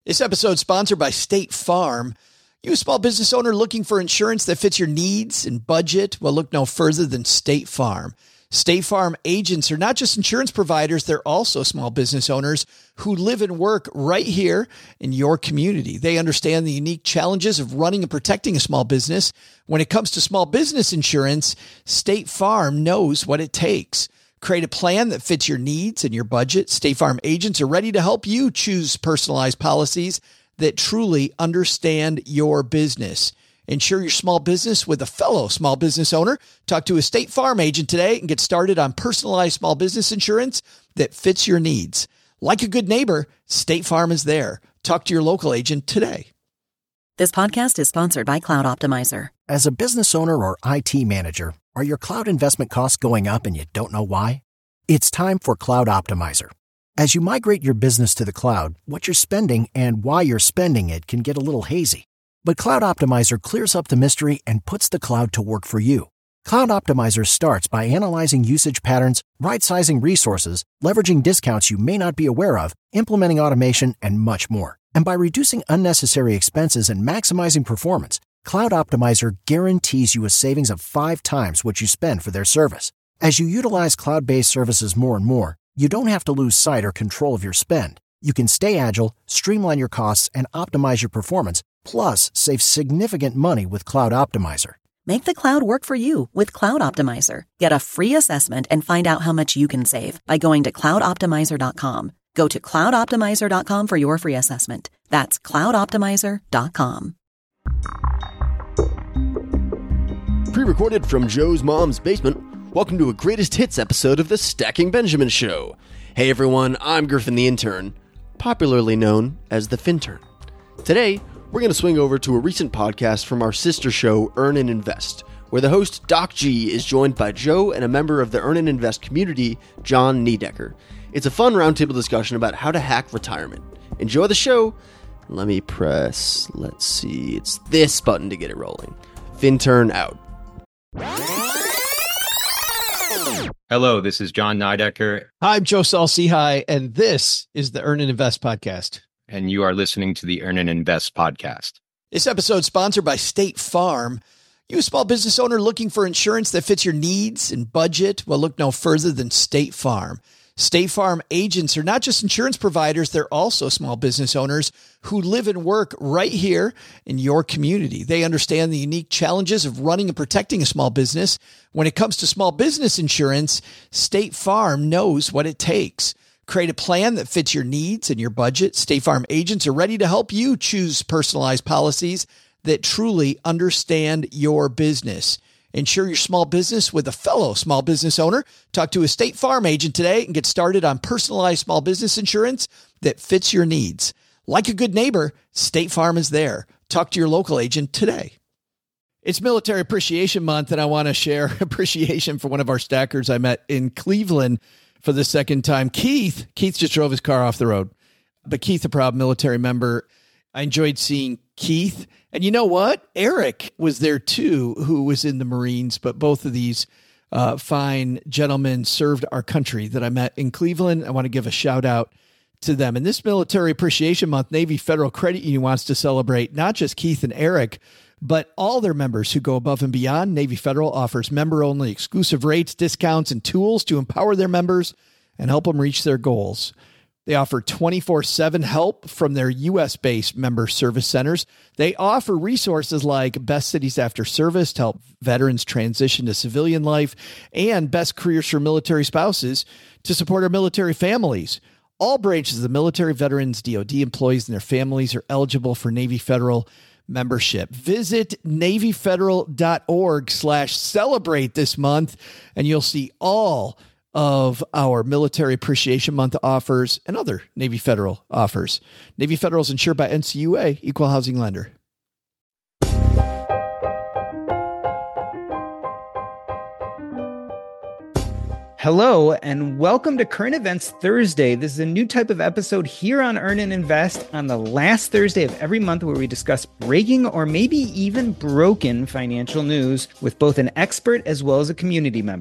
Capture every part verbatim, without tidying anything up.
This episode is sponsored by State Farm. You a small business owner looking for insurance that fits your needs and budget? Well, look no further than State Farm. State Farm agents are not just insurance providers, they're also small business owners who live and work right here in your community. They understand the unique challenges of running and protecting a small business. When it comes to small business insurance, State Farm knows what it takes. Create a plan that fits your needs and your budget. State Farm agents are ready to help you choose personalized policies that truly understand your business. Insure your small business with a fellow small business owner. Talk to a State Farm agent today and get started on personalized small business insurance that fits your needs. Like a good neighbor, State Farm is there. Talk to your local agent today. This podcast is sponsored by Cloud Optimizer. As a business owner or I T manager, are your cloud investment costs going up and you don't know why? It's time for Cloud Optimizer. As you migrate your business to the cloud, what you're spending and why you're spending it can get a little hazy. But Cloud Optimizer clears up the mystery and puts the cloud to work for you. Cloud Optimizer starts by analyzing usage patterns, right-sizing resources, leveraging discounts you may not be aware of, implementing automation, and much more. And by reducing unnecessary expenses and maximizing performance, Cloud Optimizer guarantees you a savings of five times what you spend for their service. As you utilize cloud-based services more and more, you don't have to lose sight or control of your spend. You can stay agile, streamline your costs, and optimize your performance, plus save significant money with Cloud Optimizer. Make the cloud work for you with Cloud Optimizer. Get a free assessment and find out how much you can save by going to cloud optimizer dot com. Go to cloud optimizer dot com for your free assessment. That's cloud optimizer dot com. Pre-recorded from Joe's mom's basement, welcome to a greatest hits episode of the Stacking Benjamin Show. Hey everyone, I'm Griffin the Intern, popularly known as the Fintern. Today, we're going to swing over to a recent podcast from our sister show, Earn and Invest, where the host, Doc G, is joined by Joe and a member of the Earn and Invest community, John Niedecker. It's a fun roundtable discussion about how to hack retirement. Enjoy the show. Let me press, let's see, it's this button to get it rolling. Fintern out. Hello, this is John Niedecker. Hi, I'm Joe Saul-Sehy, and this is the Earn and Invest podcast. And you are listening to the Earn and Invest podcast. This episode is sponsored by State Farm. You a small business owner looking for insurance that fits your needs and budget? Well, look no further than State Farm. State Farm agents are not just insurance providers, they're also small business owners who live and work right here in your community. They understand the unique challenges of running and protecting a small business. When it comes to small business insurance, State Farm knows what it takes. Create a plan that fits your needs and your budget. State Farm agents are ready to help you choose personalized policies that truly understand your business. Insure your small business with a fellow small business owner. Talk to a State Farm agent today and get started on personalized small business insurance that fits your needs. Like a good neighbor, State Farm is there. Talk to your local agent today. It's Military Appreciation Month, and I want to share appreciation for one of our stackers I met in Cleveland for the second time. Keith, Keith just drove his car off the road, but Keith, a proud military member. I enjoyed seeing Keith. And you know what? Eric was there too, who was in the Marines, but both of these uh, fine gentlemen served our country that I met in Cleveland. I want to give a shout out to them. And this Military Appreciation Month, Navy Federal Credit Union wants to celebrate not just Keith and Eric, but all their members who go above and beyond. Navy Federal offers member-only exclusive rates, discounts, and tools to empower their members and help them reach their goals. They offer twenty-four seven help from their U S-based member service centers. They offer resources like Best Cities After Service to help veterans transition to civilian life and Best Careers for Military Spouses to support our military families. All branches of the military, veterans, D O D employees, and their families are eligible for Navy Federal membership. Visit NavyFederal.org slash celebrate this month, and you'll see all of our Military Appreciation Month offers and other Navy Federal offers. Navy Federal is insured by N C U A, Equal Housing Lender. Hello, and welcome to Current Events Thursday. This is a new type of episode here on Earn and Invest on the last Thursday of every month, where we discuss breaking or maybe even broken financial news with both an expert as well as a community member.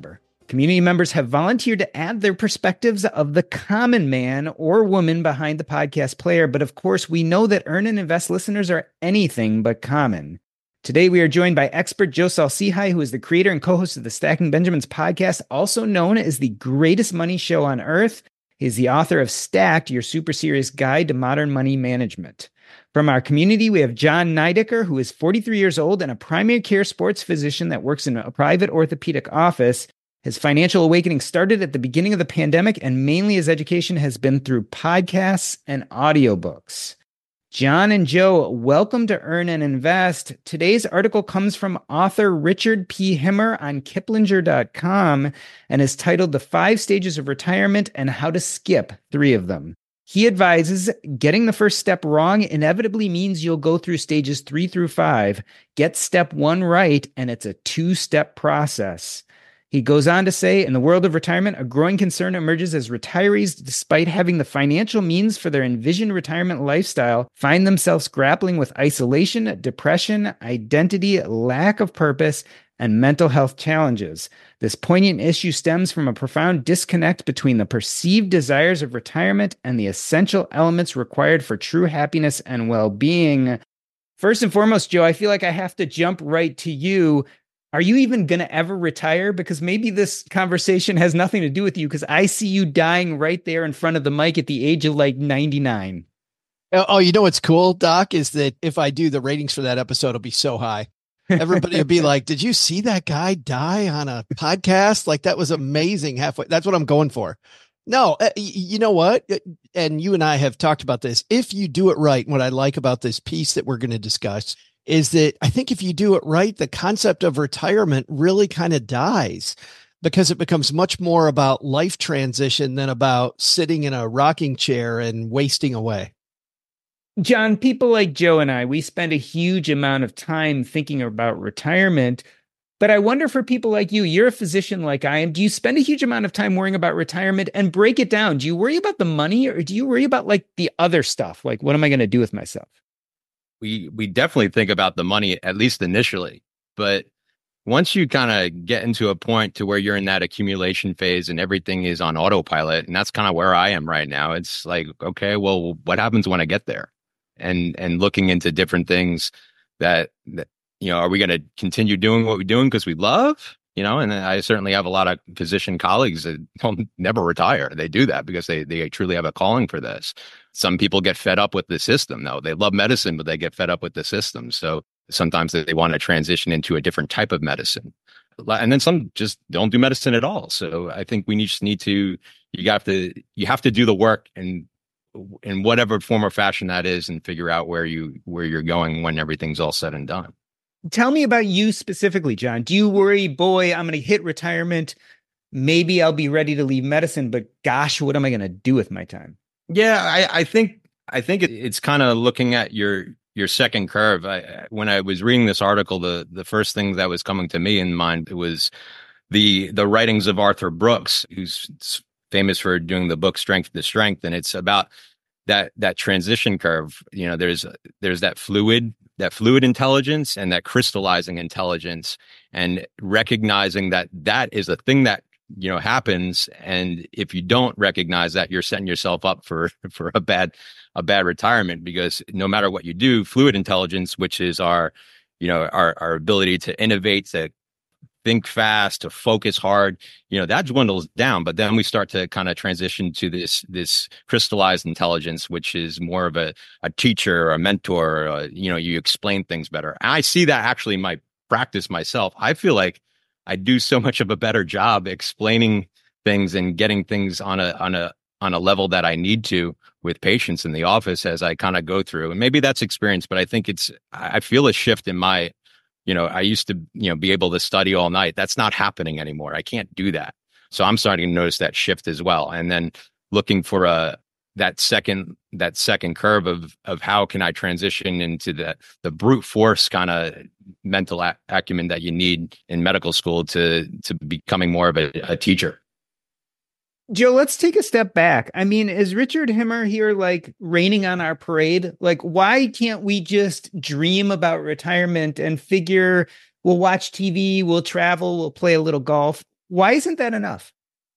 Community members have volunteered to add their perspectives of the common man or woman behind the podcast player. But of course, we know that Earn and Invest listeners are anything but common. Today, we are joined by expert Joe Saul-Sehy, who is the creator and co-host of the Stacking Benjamins podcast, also known as the greatest money show on earth. He is the author of Stacked, Your Super Serious Guide to Modern Money Management. From our community, we have John Nidecker, who is forty-three years old and a primary care sports physician that works in a private orthopedic office. His financial awakening started at the beginning of the pandemic, and mainly his education has been through podcasts and audiobooks. John and Joe, welcome to Earn and Invest. Today's article comes from author Richard P. Himmer on Kiplinger dot com and is titled The Five Stages of Retirement and How to Skip Three of Them. He advises getting the first step wrong inevitably means you'll go through stages three through five. Get step one right, and it's a two-step process. He goes on to say, in the world of retirement, a growing concern emerges as retirees, despite having the financial means for their envisioned retirement lifestyle, find themselves grappling with isolation, depression, identity, lack of purpose, and mental health challenges. This poignant issue stems from a profound disconnect between the perceived desires of retirement and the essential elements required for true happiness and well-being. First and foremost, Joe, I feel like I have to jump right to you. Are you even going to ever retire? Because maybe this conversation has nothing to do with you, because I see you dying right there in front of the mic at the age of like ninety-nine. Oh, you know what's cool, Doc, is that if I do, the ratings for that episode will be so high. Everybody will be like, did you see that guy die on a podcast? Like, that was amazing. Halfway. That's what I'm going for. No, uh, you know what? And you and I have talked about this. If you do it right, what I like about this piece that we're going to discuss is that I think if you do it right, the concept of retirement really kind of dies, because it becomes much more about life transition than about sitting in a rocking chair and wasting away. John, people like Joe and I, we spend a huge amount of time thinking about retirement. But I wonder, for people like you, you're a physician like I am. Do you spend a huge amount of time worrying about retirement? And break it down. Do you worry about the money, or do you worry about like the other stuff? Like, what am I going to do with myself? We we definitely think about the money, at least initially. But once you kind of get into a point to where you're in that accumulation phase and everything is on autopilot, and that's kind of where I am right now. It's like, okay, well, what happens when I get there? And and looking into different things that, that you know, are we going to continue doing what we're doing because we love? You know, and I certainly have a lot of physician colleagues that don't never retire. They do that because they they truly have a calling for this. Some people get fed up with the system, though. They love medicine, but they get fed up with the system. So sometimes they want to transition into a different type of medicine. And then some just don't do medicine at all. So I think we just need to, you have to, you have to do the work and in whatever form or fashion that is, and figure out where you, where you're going when everything's all said and done. Tell me about you specifically, John. Do you worry, boy, I'm going to hit retirement. Maybe I'll be ready to leave medicine, but gosh, what am I going to do with my time? Yeah, I, I think I think it, it's kind of looking at your your second curve. I, when I was reading this article, the the first thing that was coming to me in mind was the the writings of Arthur Brooks, who's famous for doing the book Strength to Strength, and it's about that that transition curve. You know, there's there's that fluid that fluid intelligence and that crystallizing intelligence, and recognizing that that is a thing that, you know, happens. And if you don't recognize that, you're setting yourself up for, for a bad, a bad retirement, because no matter what you do, fluid intelligence, which is our, you know, our, our ability to innovate, to think fast, to focus hard, you know, that dwindles down. But then we start to kind of transition to this, this crystallized intelligence, which is more of a, a teacher or a mentor, or a, you know, you explain things better. And I see that actually in my practice myself. I feel like I do so much of a better job explaining things and getting things on a on a on a level that I need to with patients in the office as I kind of go through. And maybe that's experience, but I think it's I feel a shift in my, you know, I used to, you know, be able to study all night. That's not happening anymore. I can't do that. So I'm starting to notice that shift as well. And then looking for a that second that second curve of of how can I transition into the the brute force kind of mental a- acumen that you need in medical school to to becoming more of a, a teacher. Joe, let's take a step back. I mean, is Richard Himmer here like raining on our parade? Like, why can't we just dream about retirement and figure we'll watch T V, we'll travel, we'll play a little golf? Why isn't that enough?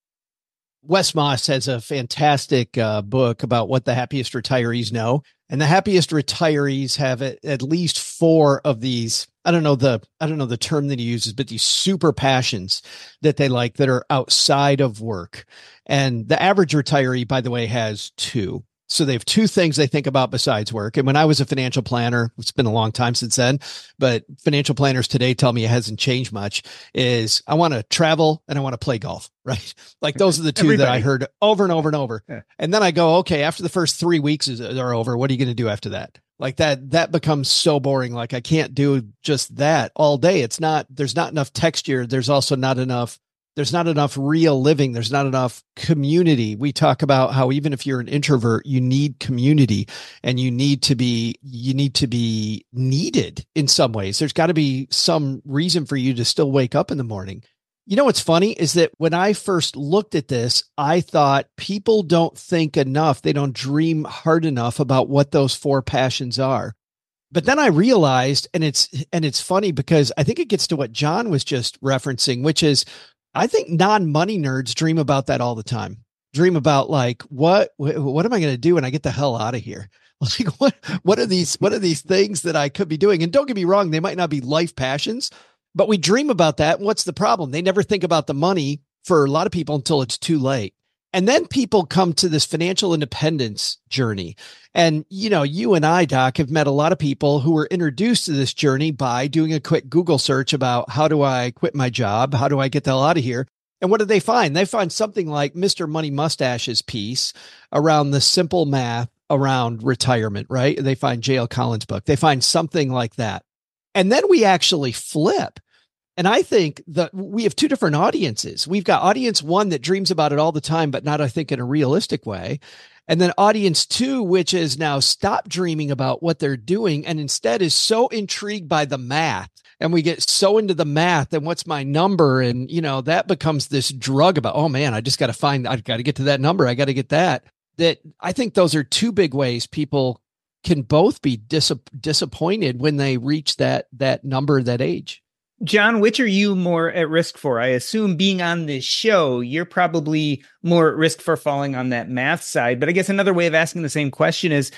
Wes Moss has a fantastic uh, book about what the happiest retirees know. And the happiest retirees have at, at least four of these. I don't know the, I don't know the term that he uses, but these super passions that they like that are outside of work. And the average retiree, by the way, has two. So they have two things they think about besides work. And when I was a financial planner, it's been a long time since then, but financial planners today tell me it hasn't changed much, is I want to travel and I want to play golf, right? Like those are the two Everybody. that I heard over and over and over. Yeah. And then I go, okay, after the first three weeks is, are over, what are you going to do after that? Like that, that becomes so boring. Like I can't do just that all day. It's not, there's not enough texture. There's also not enough There's not enough real living. There's not enough community. We talk about how even if you're an introvert, you need community and you need to be, you need to be needed in some ways. There's got to be some reason for you to still wake up in the morning. You know, what's funny is that when I first looked at this, I thought people don't think enough. They don't dream hard enough about what those four passions are. But then I realized, and it's, and it's funny because I think it gets to what John was just referencing, which is, I think non-money nerds dream about that all the time. Dream about like, what, what am I going to do when I get the hell out of here? Like, what, what are these, what are these things that I could be doing? And don't get me wrong, they might not be life passions, but we dream about that. And what's the problem? They never think about the money for a lot of people until it's too late. And then people come to this financial independence journey. And, you know, you and I, Doc, have met a lot of people who were introduced to this journey by doing a quick Google search about how do I quit my job? How do I get the hell out of here? And what do they find? They find something like Mister Money Mustache's piece around the simple math around retirement, right? They find J L Collins' book. They find something like that. And then we actually flip. And I think that we have two different audiences. We've got audience one that dreams about it all the time, but not, I think, in a realistic way. And then audience two, which is now stop dreaming about what they're doing and instead is so intrigued by the math. And we get so into the math and what's my number? And, you know, that becomes this drug about, oh man, I just got to find, I've got to get to that number. I got to get that. That I think those are two big ways people can both be dis- disappointed when they reach that, that number, that age. John, which are you more at risk for? I assume being on this show, you're probably more at risk for falling on that math side. But I guess another way of asking the same question is,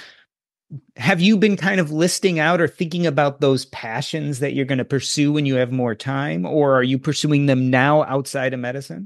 have you been kind of listing out or thinking about those passions that you're going to pursue when you have more time? Or are you pursuing them now outside of medicine?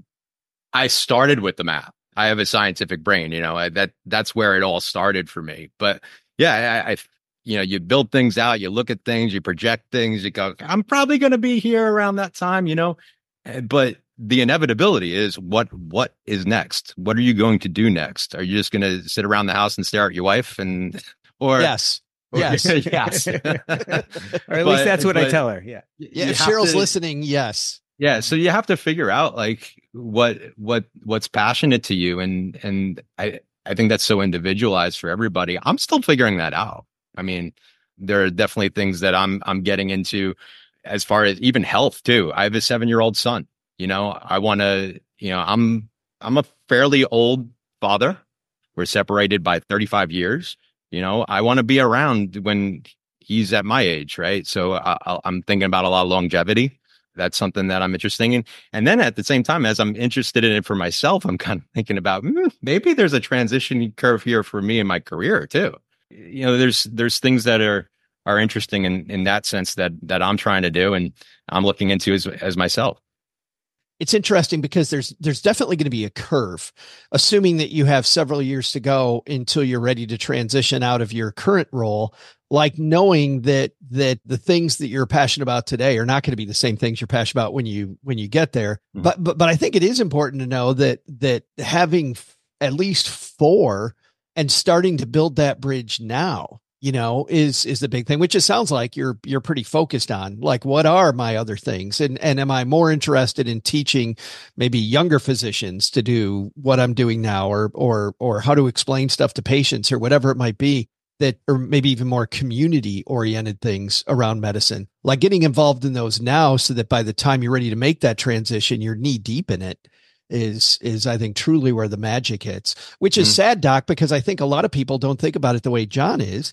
I started with the math. I have a scientific brain, you know, I, that that's where it all started for me. But yeah, I, I you know, you build things out, you look at things, you project things, you go, I'm probably going to be here around that time, you know, but the inevitability is what, what is next? What are you going to do next? Are you just going to sit around the house and stare at your wife and, or yes, or, yes, yes, or at but, least that's what I tell her. Yeah. Yeah. If Cheryl's to, listening, yes. Yeah. So you have to figure out like what, what, what's passionate to you. And, and I, I think that's so individualized for everybody. I'm still figuring that out. I mean, there are definitely things that I'm I'm getting into as far as even health too. I have a seven-year-old son. You know, I want to, you know, I'm I'm a fairly old father. We're separated by thirty-five years. You know, I want to be around when he's at my age, right? So I, I'm thinking about a lot of longevity. That's something that I'm interested in. And then at the same time, as I'm interested in it for myself, I'm kind of thinking about mm, maybe there's a transition curve here for me in my career too. You know, there's there's things that are are interesting in, in that sense that that I'm trying to do and I'm looking into as as myself. It's interesting because there's there's definitely going to be a curve, assuming that you have several years to go until you're ready to transition out of your current role, like knowing that that the things that you're passionate about today are not going to be the same things you're passionate about when you when you get there. Mm-hmm. But but but I think it is important to know that that having at least four and starting to build that bridge now, you know, is, is the big thing, which it sounds like you're, you're pretty focused on. Like, what are my other things? And, and am I more interested in teaching maybe younger physicians to do what I'm doing now, or, or, or how to explain stuff to patients or whatever it might be, that, or maybe even more community oriented things around medicine, like getting involved in those now so that by the time you're ready to make that transition, you're knee deep in it. is, is I think truly where the magic hits, which is mm. sad, Doc, because I think a lot of people don't think about it the way John is.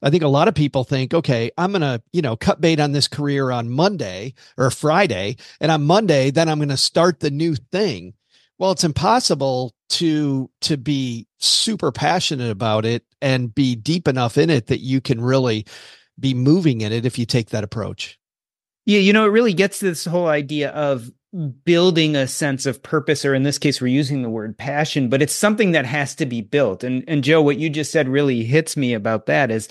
I think a lot of people think, okay, I'm going to, you know, cut bait on this career on Monday or Friday. And on Monday, then I'm going to start the new thing. Well, it's impossible to, to be super passionate about it and be deep enough in it that you can really be moving in it if you take that approach. Yeah. You know, it really gets to this whole idea of building a sense of purpose, or in this case, we're using the word passion, but it's something that has to be built. And, and Joe, what you just said really hits me about that is,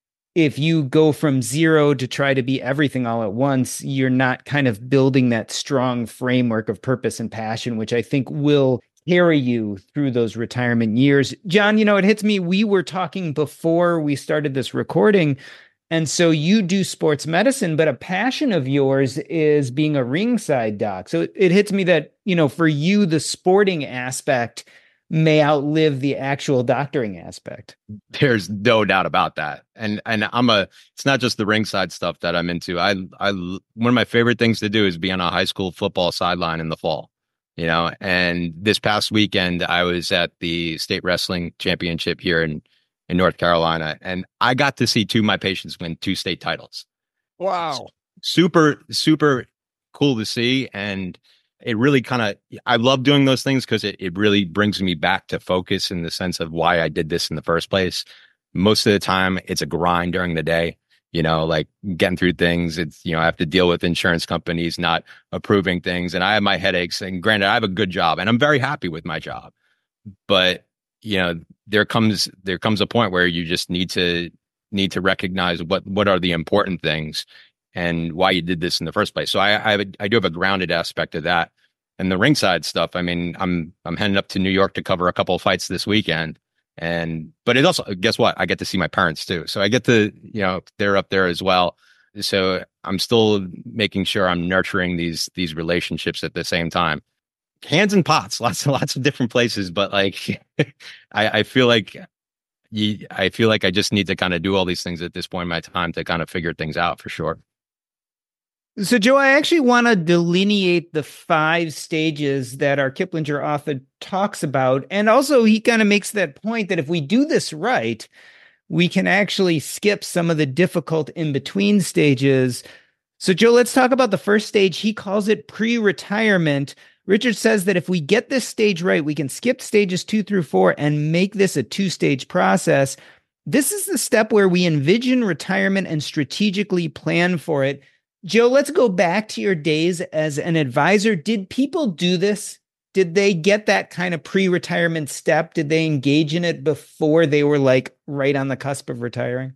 if you go from zero to try to be everything all at once, you're not kind of building that strong framework of purpose and passion, which I think will carry you through those retirement years. John, you know, it hits me. We were talking before we started this recording. And so you do sports medicine, but a passion of yours is being a ringside doc. So it, it hits me that, you know, for you, the sporting aspect may outlive the actual doctoring aspect. There's no doubt about that. And and I'm a, it's not just the ringside stuff that I'm into. I I one of my favorite things to do is be on a high school football sideline in the fall, you know. And this past weekend, I was at the state wrestling championship here in in North Carolina, and I got to see two of my patients win two state titles. Wow. Super, super cool to see. And it really kind of, I love doing those things because it, it really brings me back to focus in the sense of why I did this in the first place. Most of the time, it's a grind during the day, you know, like getting through things. It's, you know, I have to deal with insurance companies not approving things, and I have my headaches. And granted, I have a good job and I'm very happy with my job. But, you know, there comes there comes a point where you just need to need to recognize what what are the important things and why you did this in the first place. So I I, have a, I do have a grounded aspect of that. And the ringside stuff, I mean, I'm I'm heading up to New York to cover a couple of fights this weekend. And but it also, guess what? I get to see my parents too. So I get to, you know, they're up there as well. So I'm still making sure I'm nurturing these these relationships at the same time. Hands and pots, lots and lots of different places. But like, I, I feel like you, I feel like I just need to kind of do all these things at this point in my time to kind of figure things out for sure. So, Joe, I actually want to delineate the five stages that our Kiplinger author talks about. And also, he kind of makes that point that if we do this right, we can actually skip some of the difficult in-between stages. So, Joe, let's talk about the first stage. He calls it pre-retirement. Richard says that if we get this stage right, we can skip stages two through four and make this a two-stage process. This is the step where we envision retirement and strategically plan for it. Joe, let's go back to your days as an advisor. Did people do this? Did they get that kind of pre-retirement step? Did they engage in it before they were like right on the cusp of retiring?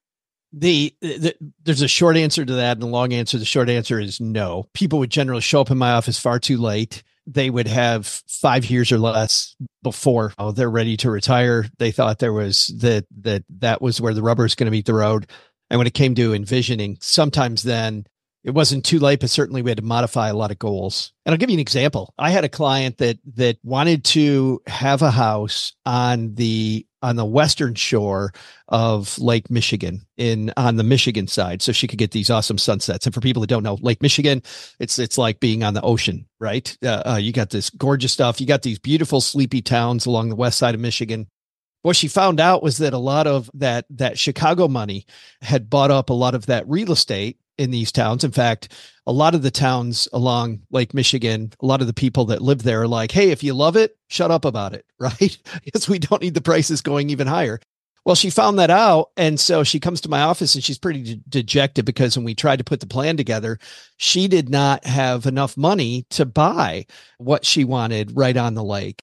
The, the there's a short answer to that and the long answer. The short answer is no. People would generally show up in my office far too late. They would have five years or less before oh, they're ready to retire. They thought there was that that that was where the rubber is going to meet the road. And when it came to envisioning, sometimes then it wasn't too late, but certainly we had to modify a lot of goals. And I'll give you an example. I had a client that that wanted to have a house on the on the western shore of Lake Michigan, in on the Michigan side, so she could get these awesome sunsets. And for people that don't know, Lake Michigan, it's it's like being on the ocean, right? Uh, uh, you got this gorgeous stuff. You got these beautiful sleepy towns along the west side of Michigan. What she found out was that a lot of that that Chicago money had bought up a lot of that real estate in these towns. In fact, a lot of the towns along Lake Michigan, a lot of the people that live there are like, hey, if you love it, shut up about it, right? Because we don't need the prices going even higher. Well, she found that out. And so she comes to my office and she's pretty de- dejected because when we tried to put the plan together, she did not have enough money to buy what she wanted right on the lake.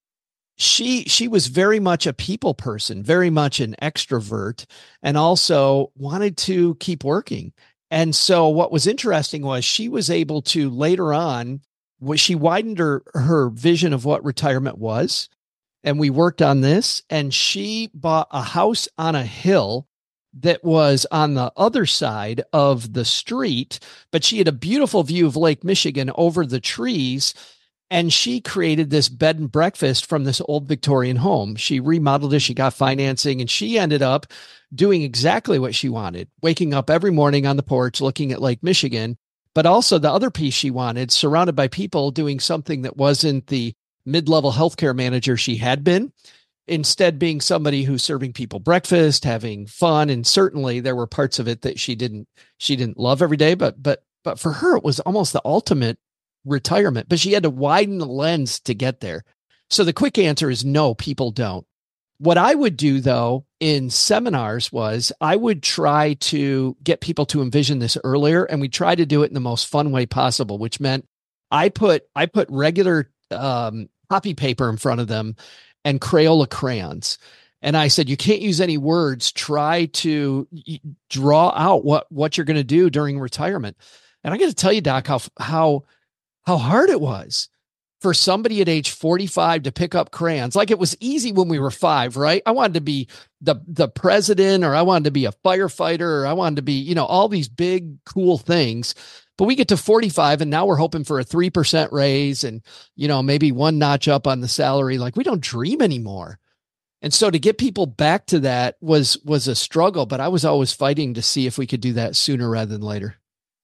She she was very much a people person, very much an extrovert, and also wanted to keep working. And so what was interesting was she was able to later on, she widened her, her vision of what retirement was. And we worked on this, and she bought a house on a hill that was on the other side of the street, but she had a beautiful view of Lake Michigan over the trees. And she created this bed and breakfast from this old Victorian home. She remodeled it. She got financing, and she ended up doing exactly what she wanted, waking up every morning on the porch, looking at Lake Michigan. But also the other piece she wanted, surrounded by people doing something that wasn't the mid-level healthcare manager she had been. instead being somebody who's serving people breakfast, having fun. And certainly there were parts of it that she didn't, she didn't love every day, but, but, but for her, it was almost the ultimate retirement, but she had to widen the lens to get there. So the quick answer is no, people don't. What I would do though in seminars was I would try to get people to envision this earlier, and we try to do it in the most fun way possible, which meant I put, I put regular um, copy paper in front of them and Crayola crayons. And I said, you can't use any words. Try to draw out what, what you're going to do during retirement. And I got to tell you, Doc, how, how, how hard it was for somebody at age forty-five to pick up crayons. Like it was easy when we were five, right? I wanted to be the, the president, or I wanted to be a firefighter, or I wanted to be, you know, all these big, cool things. But we get to forty-five and now we're hoping for a three percent raise and, you know, maybe one notch up on the salary. Like we don't dream anymore. And so to get people back to that was, was a struggle, but I was always fighting to see if we could do that sooner rather than later.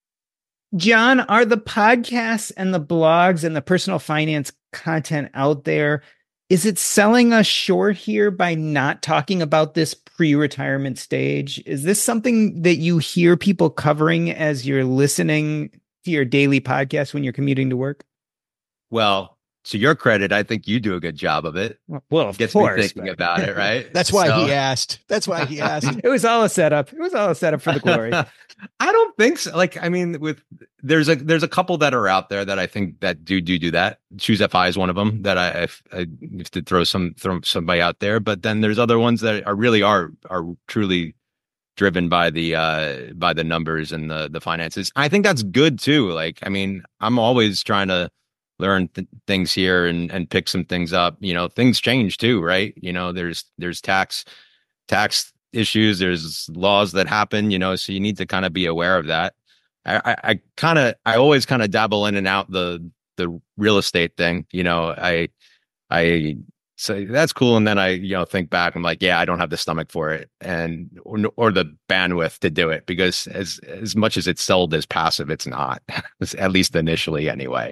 John, are the podcasts and the blogs and the personal finance content out there, is it selling us short here by not talking about this pre-retirement stage? Is this something that you hear people covering as you're listening to your daily podcast when you're commuting to work? Well, to your credit, I think you do a good job of it. Well, of Gets course, me thinking but... about it, right? That's why so... he asked. That's why he asked. It was all a setup. It was all a setup for the glory. I don't think so. Like, I mean, with there's a there's a couple that are out there that I think that do do do that. Choose F I is one of them that I, I, I have to throw some throw somebody out there. But then there's other ones that are really are are truly driven by the uh by the numbers and the the finances. I think that's good too. Like, I mean, I'm always trying to learn th- things here and and pick some things up. You know, things change too, right? You know, there's there's tax tax issues, there's laws that happen, you know, so you need to kind of be aware of that. I, I, I kind of, I always kind of dabble in and out the, the real estate thing, you know, I, I say that's cool. And then I, you know, think back, I'm like, yeah, I don't have the stomach for it and, or, or the bandwidth to do it, because as, as much as it's sold as passive, it's not, at least initially anyway.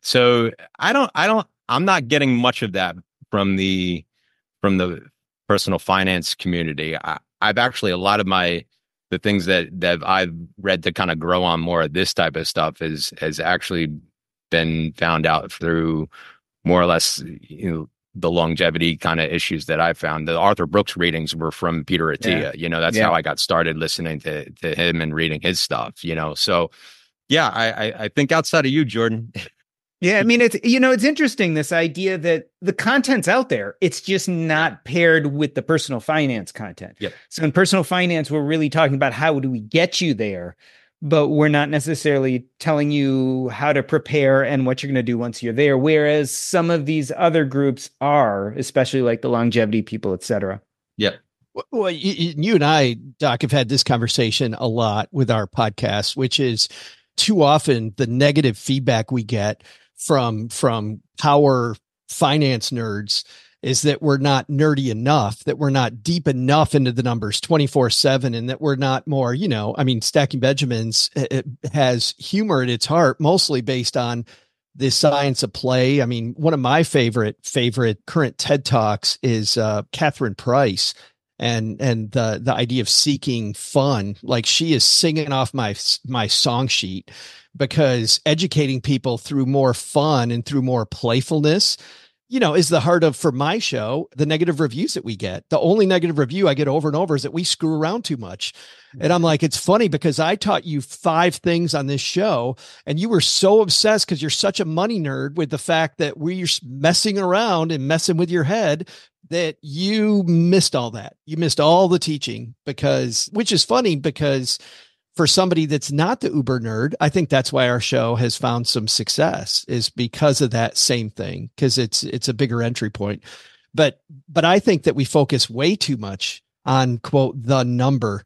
So I don't, I don't, I'm not getting much of that from the, from the personal finance community. I, I've actually, a lot of my, the things that, that I've read to kind of grow on more of this type of stuff is, has actually been found out through more or less, you know, the longevity kind of issues that I found. The Arthur Brooks readings were from Peter Attia. Yeah. You know, that's yeah. how I got started listening to, to him and reading his stuff, you know? So yeah, I, I, I think outside of you, Jordan, yeah, I mean, it's, you know, it's interesting, this idea that the content's out there. It's just not paired with the personal finance content. Yep. So in personal finance, we're really talking about how do we get you there, but we're not necessarily telling you how to prepare and what you're going to do once you're there. Whereas some of these other groups are, especially like the longevity people, et cetera. Yep. Well, you, you and I, Doc, have had this conversation a lot with our podcast, which is too often the negative feedback we get from, from power finance nerds is that we're not nerdy enough, that we're not deep enough into the numbers twenty-four seven, and that we're not more, you know, I mean, Stacking Benjamins it has humor at its heart, mostly based on the science of play. I mean, one of my favorite, favorite current TED Talks is uh, Catherine Price. And, and the, the idea of seeking fun, like she is singing off my, my song sheet, because educating people through more fun and through more playfulness, you know, is the heart of, for my show, the negative reviews that we get. The only negative review I get over and over is that we screw around too much. And I'm like, it's funny because I taught you five things on this show and you were so obsessed because you're such a money nerd with the fact that we're messing around and messing with your head that you missed all that. You missed all the teaching, because, which is funny because for somebody that's not the uber nerd, I think that's why our show has found some success, is because of that same thing, because it's, it's a bigger entry point. But, but I think that we focus way too much on, quote, the number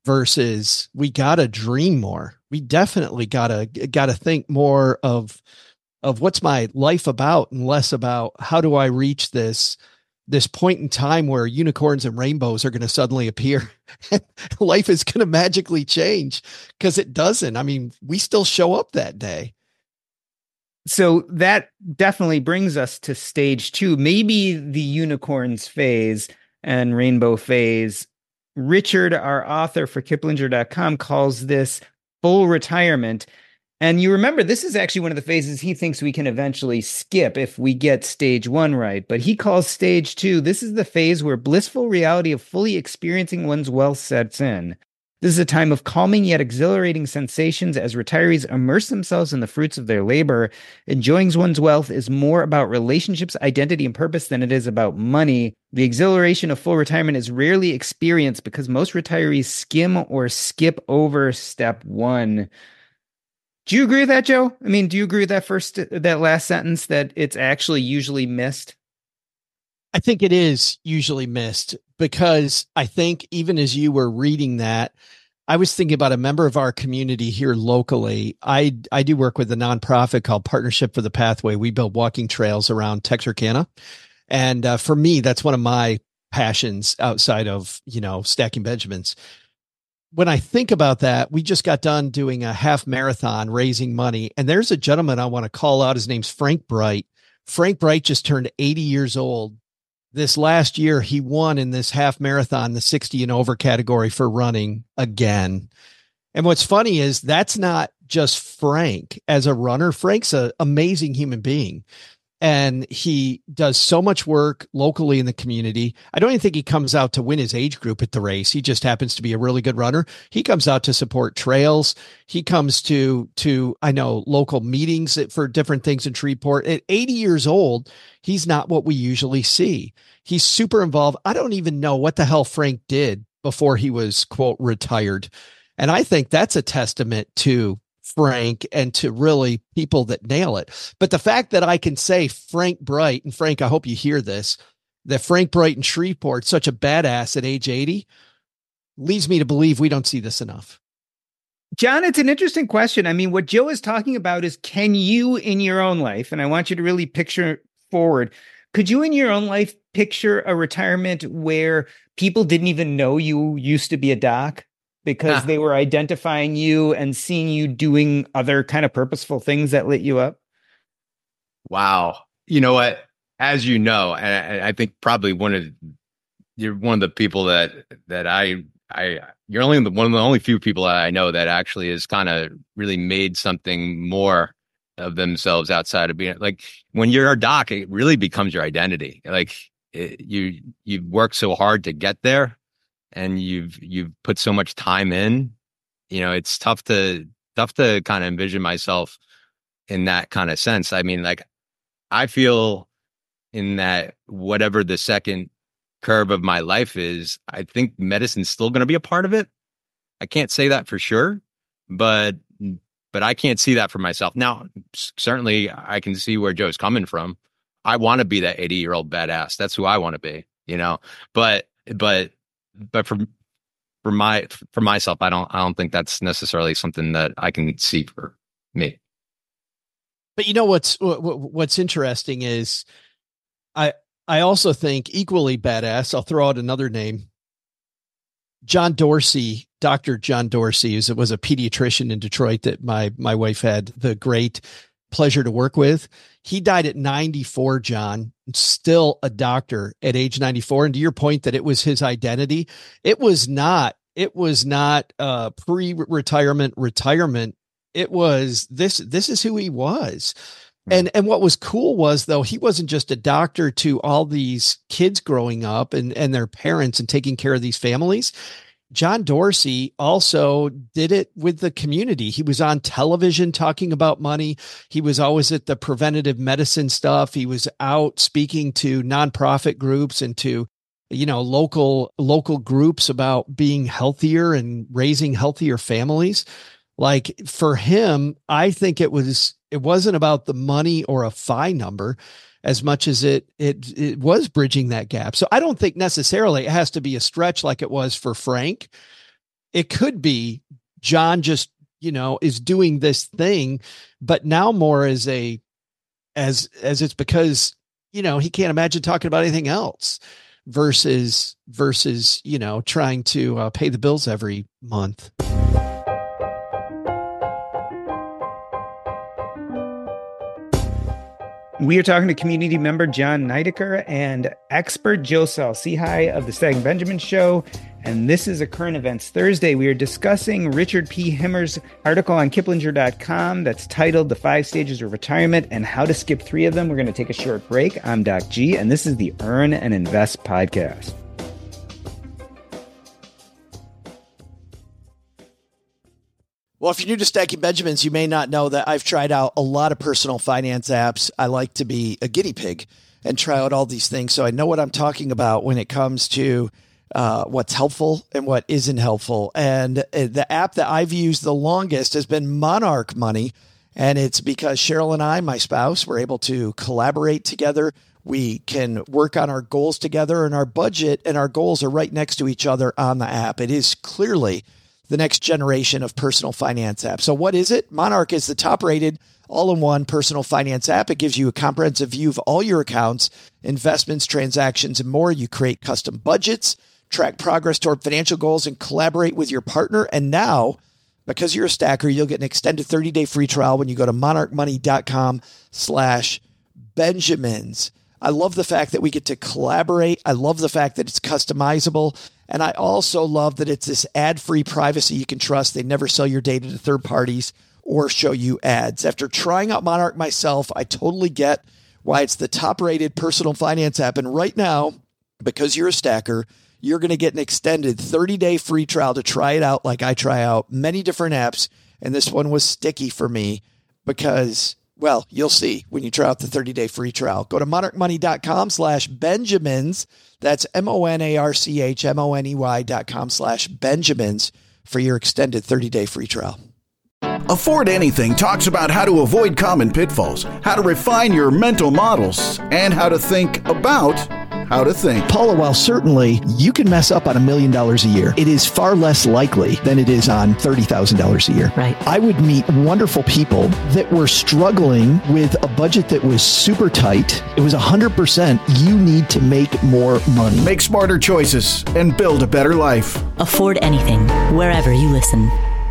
versus we got to dream more. We definitely gotta, gotta think more of, of what's my life about and less about how do I reach this, this point in time where unicorns and rainbows are going to suddenly appear. Life is going to magically change, because it doesn't. I mean, we still show up that day. So that definitely brings us to stage two, maybe the unicorns phase and rainbow phase. Richard, our author for Kiplinger dot com, calls this full retirement. And you remember, this is actually one of the phases he thinks we can eventually skip if we get stage one right. But he calls stage two, this is the phase where blissful reality of fully experiencing one's wealth sets in. This is a time of calming yet exhilarating sensations as retirees immerse themselves in the fruits of their labor. Enjoying one's wealth is more about relationships, identity, and purpose than it is about money. The exhilaration of full retirement is rarely experienced because most retirees skim or skip over step one. Do you agree with that, Joe? I mean, do you agree with that first, that last sentence, that it's actually usually missed? I think it is usually missed because I think even as you were reading that, I was thinking about a member of our community here locally. I I do work with a nonprofit called Partnership for the Pathway. We build walking trails around Texarkana. And uh, for me, that's one of my passions outside of, you know, stacking Benjamins. When I think about that, we just got done doing a half marathon raising money. And there's a gentleman I want to call out. His name's Frank Bright. Frank Bright just turned eighty years old. This last year, he won in this half marathon, the sixty and over category for running again. And what's funny is that's not just Frank as a runner. Frank's an amazing human being. And he does so much work locally in the community. I don't even think he comes out to win his age group at the race. He just happens to be a really good runner. He comes out to support trails. He comes to, to, I know, local meetings for different things in Shreveport. At eighty years old, he's not what we usually see. He's super involved. I don't even know what the hell Frank did before he was, quote, retired. And I think that's a testament to Frank and to really people that nail it. But the fact that I can say Frank Bright, and Frank, I hope you hear this, that Frank Bright in Shreveport, such a badass at age eighty, leads me to believe we don't see this enough. John, it's an interesting question. I mean, what Joe is talking about is, can you in your own life, and I want you to really picture forward, could you in your own life picture a retirement where people didn't even know you used to be a doc? Because huh. they were identifying you and seeing you doing other kind of purposeful things that lit you up? Wow. You know what? As you know, and I, I think probably one of you're one of the people that that I I you're only the, one of the only few people that I know that actually has kind of really made something more of themselves outside of being like, when you're a doc, it really becomes your identity. Like it, you you work so hard to get there. And you've you've put so much time in, you know, it's tough to tough to kind of envision myself in that kind of sense. I mean, like, I feel in that whatever the second curve of my life is, I think medicine's still going to be a part of it. I can't say that for sure, but but I can't see that for myself. Now, certainly I can see where Joe's coming from. I want to be that eighty year old badass. That's who I want to be, you know, but but. But for for my for myself, I don't I don't think that's necessarily something that I can see for me. But you know what's what's interesting is I I also think equally badass. I'll throw out another name. John Dorsey, Doctor John Dorsey, is was a pediatrician in Detroit that my my wife had the great pleasure to work with. He died at ninety-four, John, still a doctor at age ninety-four. And to your point that it was his identity, it was not, it was not uh pre-retirement retirement. It was this, this is who he was. Mm-hmm. And, and what was cool was, though, he wasn't just a doctor to all these kids growing up and, and their parents and taking care of these families. John Dorsey also did it with the community. He was on television talking about money. He was always at the preventative medicine stuff. He was out speaking to nonprofit groups and to, you know, local, local groups about being healthier and raising healthier families. Like for him, I think it was, it wasn't about the money or a F I number as much as it, it, it was bridging that gap. So I don't think necessarily it has to be a stretch like it was for Frank. It could be John just, you know, is doing this thing, but now more as a, as, as it's because, you know, he can't imagine talking about anything else versus, versus, you know, trying to uh, pay the bills every month. We are talking to community member John Nidecker and expert Joe Saul-Sehy of the Stacking Benjamin Show. And this is a Current Events Thursday. We are discussing Richard P. Himmer's article on Kiplinger dot com that's titled The Five Stages of Retirement and How to Skip Three of Them. We're going to take a short break. I'm Doc G, and this is the Earn and Invest podcast. Well, if you're new to Stacking Benjamins, you may not know that I've tried out a lot of personal finance apps. I like to be a guinea pig and try out all these things. So I know what I'm talking about when it comes to uh, what's helpful and what isn't helpful. And uh, the app that I've used the longest has been Monarch Money. And it's because Cheryl and I, my spouse, were able to collaborate together. We can work on our goals together, and our budget and our goals are right next to each other on the app. It is clearly the next generation of personal finance apps. So what is it? Monarch is the top-rated all-in-one personal finance app. It gives you a comprehensive view of all your accounts, investments, transactions, and more. You create custom budgets, track progress toward financial goals, and collaborate with your partner. And now, because you're a stacker, you'll get an extended thirty-day free trial when you go to monarchmoney.com slash Benjamins. I love the fact that we get to collaborate. I love the fact that it's customizable. And I also love that it's this ad-free privacy you can trust. They never sell your data to third parties or show you ads. After trying out Monarch myself, I totally get why it's the top-rated personal finance app. And right now, because you're a stacker, you're going to get an extended thirty-day free trial to try it out like I try out many different apps. And this one was sticky for me because, well, you'll see when you try out the thirty-day free trial. Go to monarchmoney.com slash Benjamins. That's M-O-N-A-R-C-H-M-O-N-E-Y dot com slash Benjamins for your extended thirty-day free trial. Afford Anything talks about how to avoid common pitfalls, how to refine your mental models, and how to think about how to think. Paula, while certainly you can mess up on a million dollars a year, it is far less likely than it is on thirty thousand dollars a year. Right. I would meet wonderful people that were struggling with a budget that was super tight. It was one hundred percent you need to make more money. Make smarter choices and build a better life. Afford Anything, wherever you listen.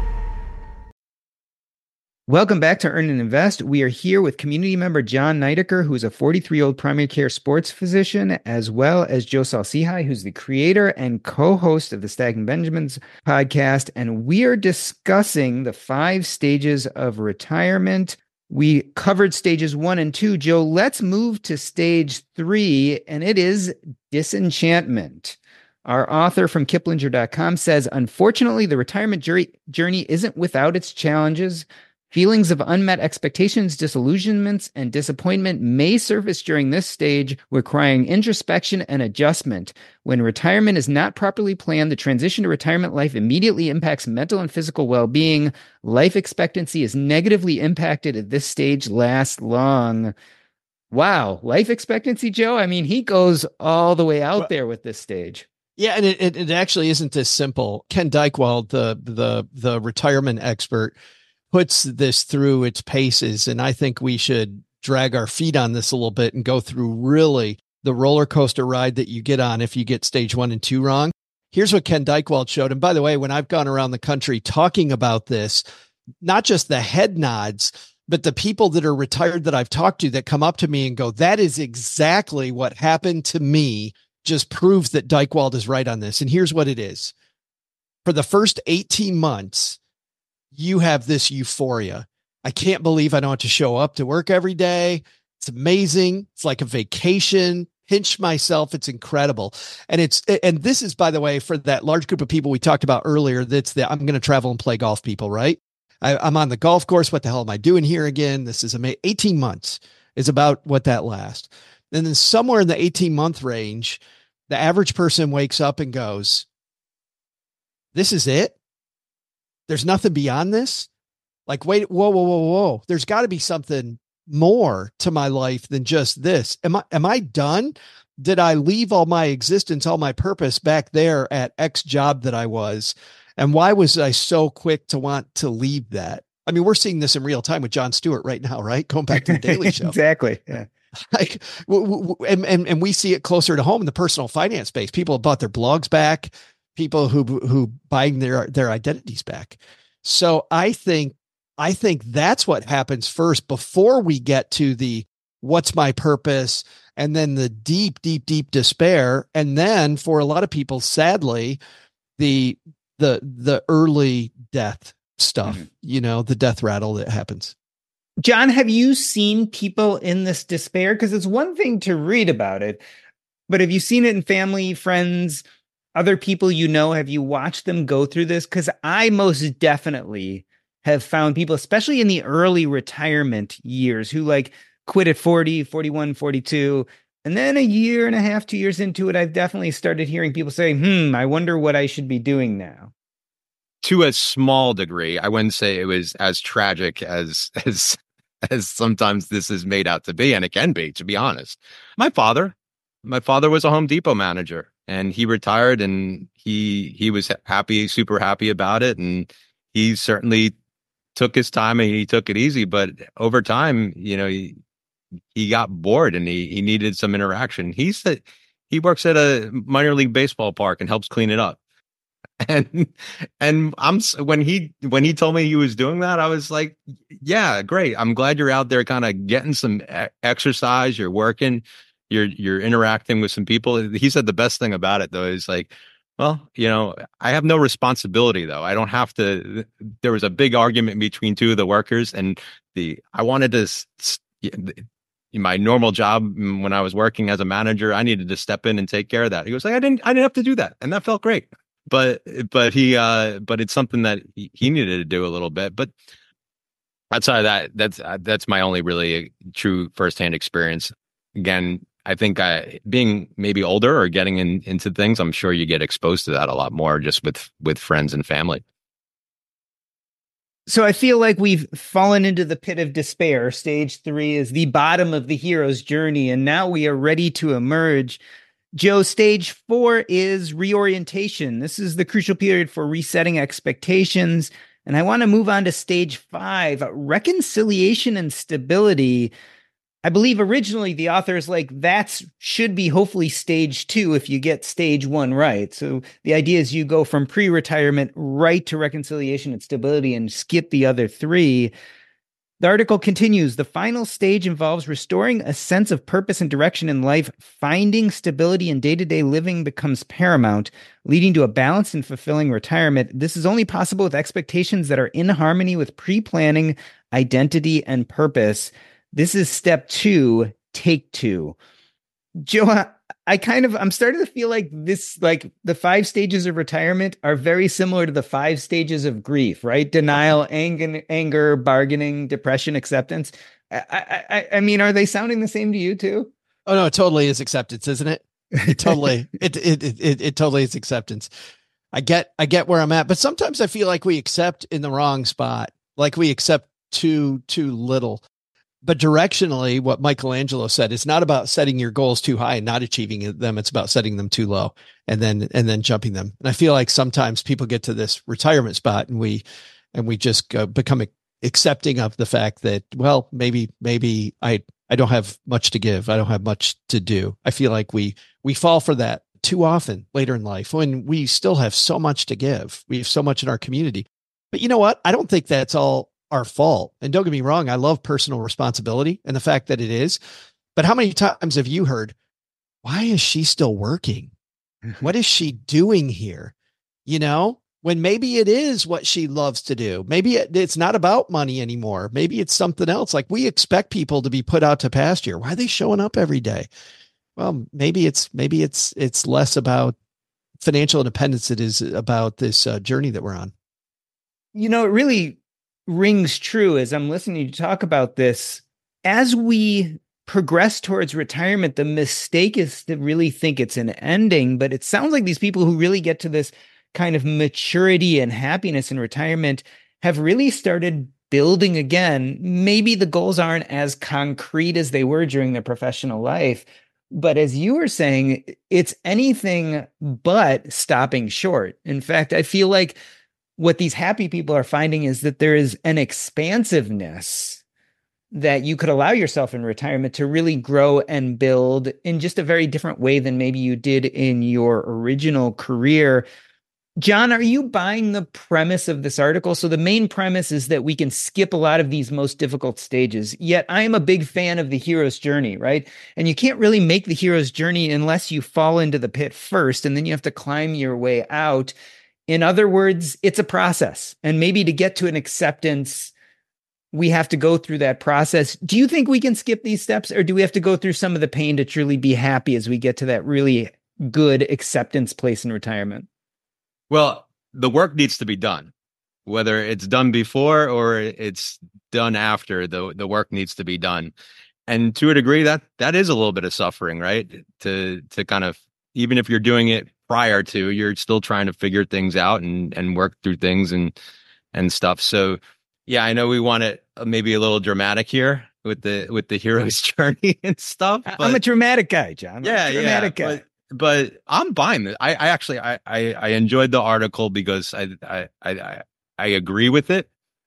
Welcome back to Earn and Invest. We are here with community member John Nidecker, who is a forty-three-year-old primary care sports physician, as well as Joe Saul-Sehy, who's the creator and co-host of the Stacking Benjamins podcast. And we are discussing the five stages of retirement. We covered stages one and two. Joe, let's move to stage three, and it is disenchantment. Our author from Kiplinger dot com says, unfortunately, the retirement journey isn't without its challenges. Feelings of unmet expectations, disillusionments, and disappointment may surface during this stage, requiring introspection and adjustment. When retirement is not properly planned, the transition to retirement life immediately impacts mental and physical well-being. Life expectancy is negatively impacted at this stage lasts long. Wow. Life expectancy, Joe? I mean, he goes all the way out well, there with this stage. Yeah, and it, it, it actually isn't this simple. Ken Dykewald, the the the retirement expert, puts this through its paces. And I think we should drag our feet on this a little bit and go through really the roller coaster ride that you get on if you get stage one and two wrong. Here's what Ken Dykewald showed. And by the way, when I've gone around the country talking about this, not just the head nods, but the people that are retired that I've talked to that come up to me and go, that is exactly what happened to me, just proves that Dykewald is right on this. And here's what it is. For the first eighteen months, you have this euphoria. I can't believe I don't have to show up to work every day. It's amazing. It's like a vacation. Pinch myself. It's incredible. And it's, and this is, by the way, for that large group of people we talked about earlier, that's the, I'm going to travel and play golf people, right? I, I'm on the golf course. What the hell am I doing here again? This is amazing. eighteen months is about what that lasts. And then somewhere in the eighteen month range, the average person wakes up and goes, this is it? There's nothing beyond this? Like, wait, whoa, whoa, whoa, whoa. There's got to be something more to my life than just this. Am I, am I done? Did I leave all my existence, all my purpose back there at X job that I was? And why was I so quick to want to leave that? I mean, we're seeing this in real time with Jon Stewart right now, right? Going back to the Daily Show. Exactly. Yeah. Like, w- w- and, and, and we see it closer to home in the personal finance space. People have bought their blogs back, people who, who buying their, their identities back. So I think, I think that's what happens first before we get to the, what's my purpose? And then the deep, deep, deep despair. And then for a lot of people, sadly, the, the, the early death stuff, mm-hmm. you know, the death rattle that happens. John, have you seen people in this despair? Because it's one thing to read about it, but have you seen it in family, friends, other people you know? Have you watched them go through this? Because I most definitely have found people, especially in the early retirement years, who like quit at forty, forty-one, forty-two. And then a year and a half, two years into it, I've definitely started hearing people say, hmm, I wonder what I should be doing now. To a small degree, I wouldn't say it was as tragic as as as sometimes this is made out to be, and it can be, to be honest. My father, my father was a Home Depot manager, and he retired, and he he was happy, super happy about it, and he certainly took his time and he took it easy. But over time, you know, he he got bored and he he needed some interaction. He said he works at a minor league baseball park and helps clean it up. And and I'm when he when he told me he was doing that, I was like, yeah, great. I'm glad you're out there kind of getting some exercise. You're working, you're you're interacting with some people. He said the best thing about it, though, is like, well, you know, I have no responsibility, though. I don't have to. There was a big argument between two of the workers, and the I wanted to. My normal job when I was working as a manager, I needed to step in and take care of that. He was like, I didn't I didn't have to do that, and that felt great. But but he uh, but it's something that he, he needed to do a little bit. But outside of that, that's uh, that's my only really true firsthand experience. Again, I think I, being maybe older or getting in, into things, I'm sure you get exposed to that a lot more just with with friends and family. So I feel like we've fallen into the pit of despair. Stage three is the bottom of the hero's journey, and now we are ready to emerge. Joe, stage four is reorientation. This is the crucial period for resetting expectations. And I want to move on to stage five, reconciliation and stability. I believe originally the author is like, that should be hopefully stage two if you get stage one right. So the idea is you go from pre-retirement right to reconciliation and stability and skip the other three. The article continues, the final stage involves restoring a sense of purpose and direction in life. Finding stability in day-to-day living becomes paramount, leading to a balanced and fulfilling retirement. This is only possible with expectations that are in harmony with pre-planning, identity, and purpose. This is step two, take two. Joe, I kind of, I'm starting to feel like this, like the five stages of retirement are very similar to the five stages of grief, right? Denial, anger, anger, bargaining, depression, acceptance. I, I, I mean, are they sounding the same to you too? Oh no, it totally is acceptance, isn't it? It totally, it, it, it, it, it totally is acceptance. I get, I get where I'm at, but sometimes I feel like we accept in the wrong spot. Like we accept too, too little. But directionally, what Michelangelo said, it's not about setting your goals too high and not achieving them. It's about setting them too low and then, and then jumping them. And I feel like sometimes people get to this retirement spot and we, and we just uh, become accepting of the fact that, well, maybe, maybe I, I don't have much to give. I don't have much to do. I feel like we, we fall for that too often later in life when we still have so much to give. We have so much in our community, but you know what? I don't think that's all our fault. And don't get me wrong, I love personal responsibility and the fact that it is, but how many times have you heard, why is she still working? What is she doing here? You know, when maybe it is what she loves to do. Maybe it, it's not about money anymore. Maybe it's something else. Like we expect people to be put out to pasture. Why are they showing up every day? Well, maybe it's, maybe it's, it's less about financial independence. It is about this uh, journey that we're on. You know, it really rings true as I'm listening to you talk about this. As we progress towards retirement, the mistake is to really think it's an ending, but it sounds like these people who really get to this kind of maturity and happiness in retirement have really started building again. Maybe the goals aren't as concrete as they were during their professional life, but as you were saying, it's anything but stopping short. In fact, I feel like what these happy people are finding is that there is an expansiveness that you could allow yourself in retirement to really grow and build in just a very different way than maybe you did in your original career. John, are you buying the premise of this article? So the main premise is that we can skip a lot of these most difficult stages. Yet I am a big fan of the hero's journey, right? And you can't really make the hero's journey unless you fall into the pit first, and then you have to climb your way out. In other words, it's a process. And maybe to get to an acceptance, we have to go through that process. Do you think we can skip these steps, or do we have to go through some of the pain to truly be happy as we get to that really good acceptance place in retirement? Well, the work needs to be done, whether it's done before or it's done after. The the work needs to be done, and to a degree, that that is a little bit of suffering, right? To to kind of, even if you're doing it prior to, you're still trying to figure things out and and work through things and and stuff. So, yeah, I know we want it maybe a little dramatic here with the with the hero's journey and stuff. But, I'm a dramatic guy, John. I'm yeah, a dramatic yeah, guy. But, But I'm buying it. I, I actually I, I I enjoyed the article because I I I I agree with it.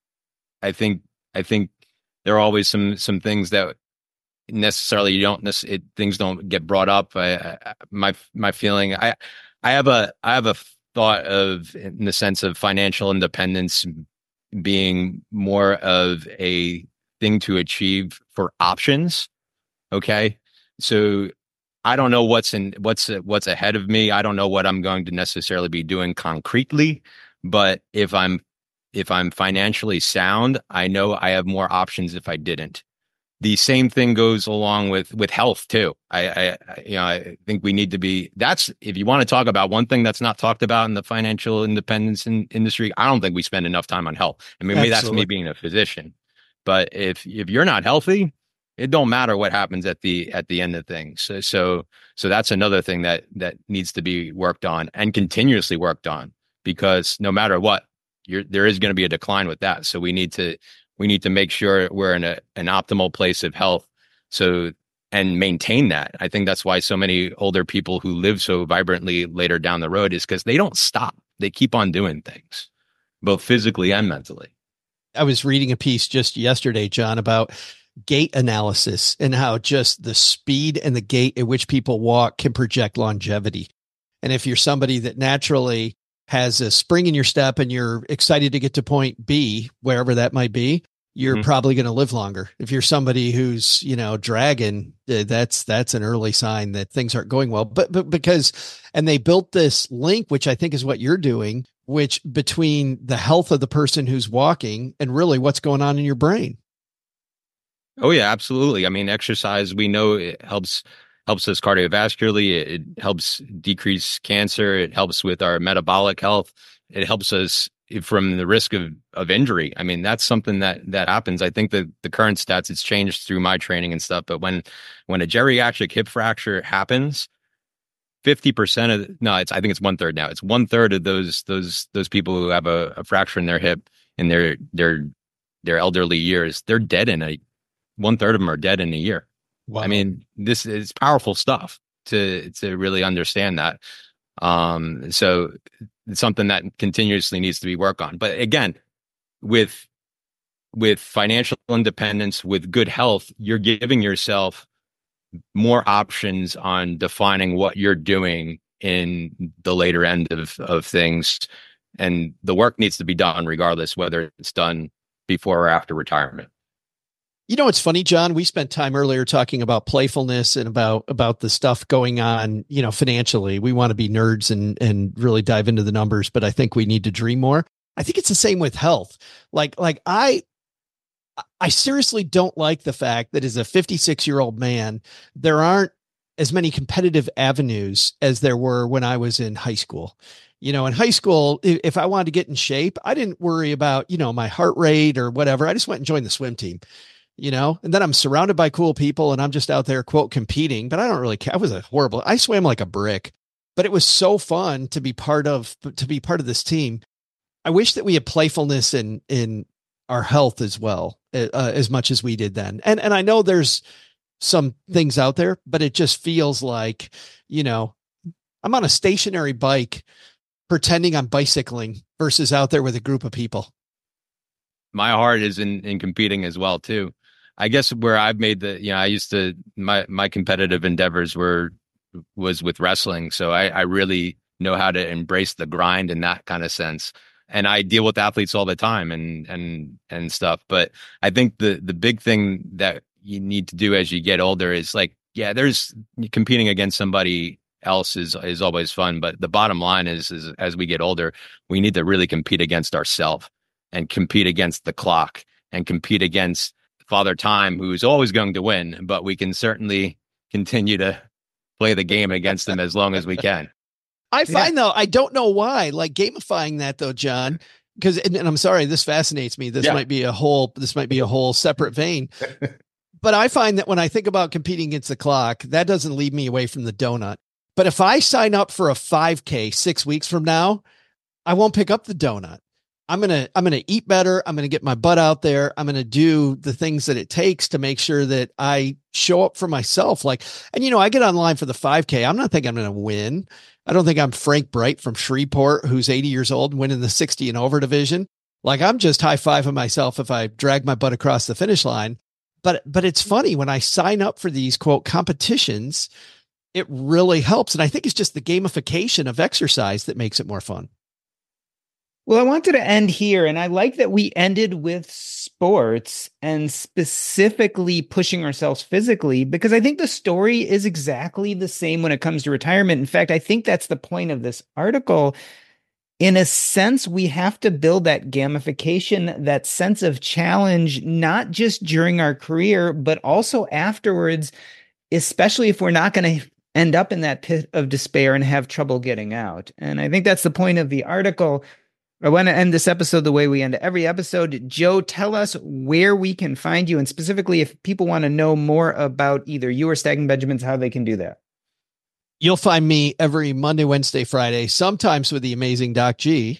I think I think there are always some some things that necessarily you don't it, things don't get brought up. I, I, my my feeling I I have a I have a thought of, in the sense of financial independence being more of a thing to achieve for options. Okay, so I don't know what's in what's what's ahead of me. I don't know what I'm going to necessarily be doing concretely, but if I'm if I'm financially sound, I know I have more options if I didn't. The same thing goes along with with health too. I, I you know I think we need to be. That's, if you want to talk about one thing that's not talked about in the financial independence in, industry. I don't think we spend enough time on health. I mean, maybe that's me being a physician, but if if you're not healthy, it don't matter what happens at the at the end of things. So so so that's another thing that that needs to be worked on and continuously worked on, because no matter what, you're, there is going to be a decline with that. So we need to we need to make sure we're in a, an optimal place of health. So and maintain that. I think that's why so many older people who live so vibrantly later down the road is because they don't stop. They keep on doing things, both physically and mentally. I was reading a piece just yesterday, John, about gait analysis and how just the speed and the gait at which people walk can project longevity. And if you're somebody that naturally has a spring in your step and you're excited to get to point B, wherever that might be, you're mm-hmm. probably going to live longer. If you're somebody who's, you know, dragging, that's, that's an early sign that things aren't going well. But, but because, and they built this link, which I think is what you're doing, which between the health of the person who's walking and really what's going on in your brain. Oh yeah, absolutely. I mean, exercise, we know it helps helps us cardiovascularly. It, it helps decrease cancer. It helps with our metabolic health. It helps us from the risk of, of injury. I mean, that's something that that happens. I think that the current stats, it's changed through my training and stuff. But when when a geriatric hip fracture happens, fifty percent of no, it's I think it's one third now. It's one third of those those those people who have a, a fracture in their hip in their their their elderly years, they're dead in a one third of them are dead in a year. Wow. I mean, this is powerful stuff to to really understand that. Um, so it's something that continuously needs to be worked on. But again, with with financial independence, with good health, you're giving yourself more options on defining what you're doing in the later end of, of things. And the work needs to be done regardless whether it's done before or after retirement. You know, it's funny, John, we spent time earlier talking about playfulness and about, about the stuff going on, you know, financially. We want to be nerds and, and really dive into the numbers, but I think we need to dream more. I think it's the same with health. Like, like I, I seriously don't like the fact that as a fifty-six year old man, there aren't as many competitive avenues as there were when I was in high school. You know, in high school, if I wanted to get in shape, I didn't worry about, you know, my heart rate or whatever. I just went and joined the swim team. You know, and then I'm surrounded by cool people and I'm just out there, quote, competing, but I don't really care. I was a horrible, I swam like a brick, but it was so fun to be part of, to be part of this team. I wish that we had playfulness in, in our health as well, uh, as much as we did then. And, and I know there's some things out there, but it just feels like, you know, I'm on a stationary bike pretending I'm bicycling versus out there with a group of people. My heart is in, in competing as well, too. I guess where I've made the, you know, I used to, my, my competitive endeavors were, was with wrestling. So I, I really know how to embrace the grind in that kind of sense. And I deal with athletes all the time and and and stuff. But I think the the big thing that you need to do as you get older is like, yeah, there's competing against somebody else is is always fun. But the bottom line is, is as we get older, we need to really compete against ourselves and compete against the clock and compete against Father Time, who's always going to win. But we can certainly continue to play the game against them as long as we can. I find, yeah. though, I don't know why, like gamifying that, though, John, because, and, and I'm sorry, this fascinates me. This yeah. might be a whole, this might be a whole separate vein. But I find that when I think about competing against the clock, that doesn't lead me away from the donut. But if I sign up for a five K six weeks from now, I won't pick up the donut. I'm going to, I'm going to eat better. I'm going to get my butt out there. I'm going to do the things that it takes to make sure that I show up for myself. Like, and you know, I get online for the five K. I'm not thinking I'm going to win. I don't think I'm Frank Bright from Shreveport, who's eighty years old and winning the sixty and over division. Like, I'm just high-fiving myself if I drag my butt across the finish line. But, but it's funny when I sign up for these quote competitions, it really helps. And I think it's just the gamification of exercise that makes it more fun. Well, I wanted to end here, and I like that we ended with sports and specifically pushing ourselves physically, because I think the story is exactly the same when it comes to retirement. In fact, I think that's the point of this article. In a sense, we have to build that gamification, that sense of challenge, not just during our career, but also afterwards, especially if we're not going to end up in that pit of despair and have trouble getting out. And I think that's the point of the article. I want to end this episode the way we end every episode. Joe, tell us where we can find you, and specifically if people want to know more about either you or Stacking Benjamins, how they can do that. You'll find me every Monday, Wednesday, Friday, sometimes with the amazing Doc G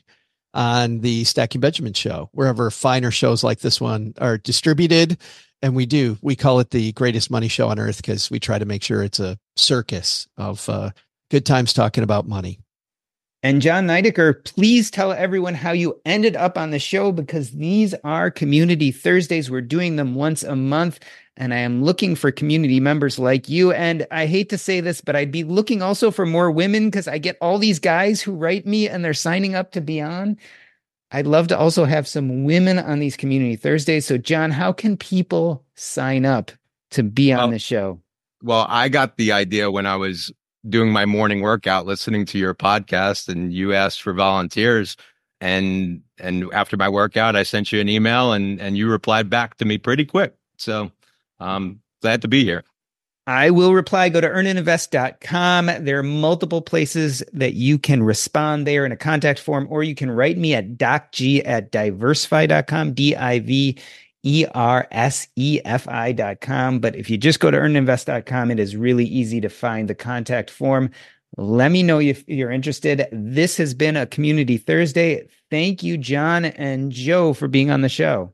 on the Stacking Benjamin show, wherever finer shows like this one are distributed. And we do, we call it the greatest money show on earth because we try to make sure it's a circus of uh, good times talking about money. And John Neidecker, please tell everyone how you ended up on the show, because these are Community Thursdays. We're doing them once a month, and I am looking for community members like you. And I hate to say this, but I'd be looking also for more women, because I get all these guys who write me and they're signing up to be on. I'd love to also have some women on these Community Thursdays. So John, how can people sign up to be on well, the show? Well, I got the idea when I was doing my morning workout, listening to your podcast, and you asked for volunteers. And, and after my workout, I sent you an email and, and you replied back to me pretty quick. So I'm glad to be here. I will reply. Go to earn and invest dot com. There are multiple places that you can respond there in a contact form, or you can write me at docg at diversify dot com, D I V E R S E F I dot com. But if you just go to earn and invest dot com, it is really easy to find the contact form. Let me know if you're interested. This has been a Community Thursday. Thank you, John and Joe, for being on the show.